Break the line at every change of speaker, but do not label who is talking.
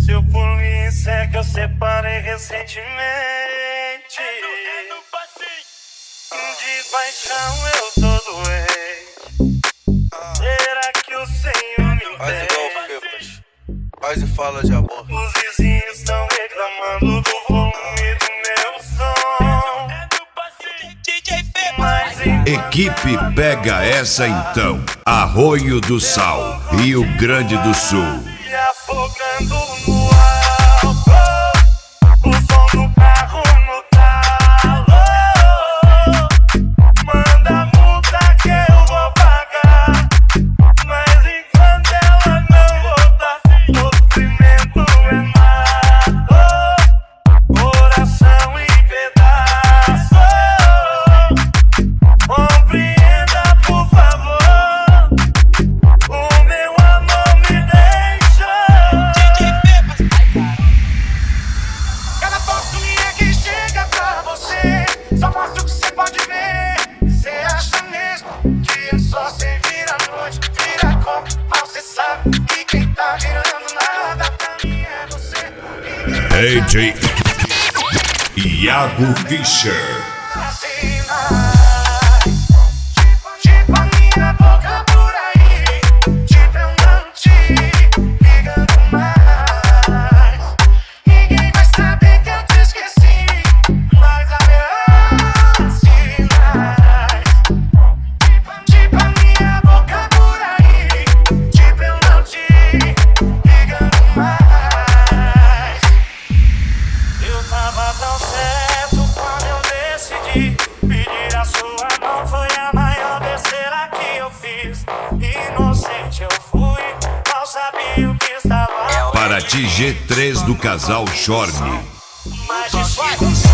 aconteceu por mim, isso é que eu separei recentemente. De paixão eu tô doente. Será que o Senhor me entende?
Faz e fala de amor.
Os vizinhos estão reclamando do volume do meu som. Mas
Equipe Pega Essa Então, Arroio do Sal, Rio Grande do Sul.
me afogando no álcool, o som do carro no talo. Manda multa que eu vou pagar, mas enquanto ela não voltar, sofrimento é mato, coração em pedaços. Compreenda, por favor, o meu amor me deixa. Cada foto minha que chega pra você só mostra o que cê pode ver. Cê acha mesmo que é só cê vir à noite, vira copo, mal cê sabe que quem tá virando nada pra mim é você.
DJ Iago Fischer.
Tipo a minha boca por aí, tipo eu não te ligando mais. Ninguém vai saber que eu te esqueci, mas haverá sinais. Tipo a minha boca por aí, tipo eu não te ligando mais. Eu tava tão certo quando eu decidi pedir a sua mão, foi a maior besteira que eu fiz. Inocente eu fui, mal sabia o que estava.
Para G3 do casal Chorne.
Mas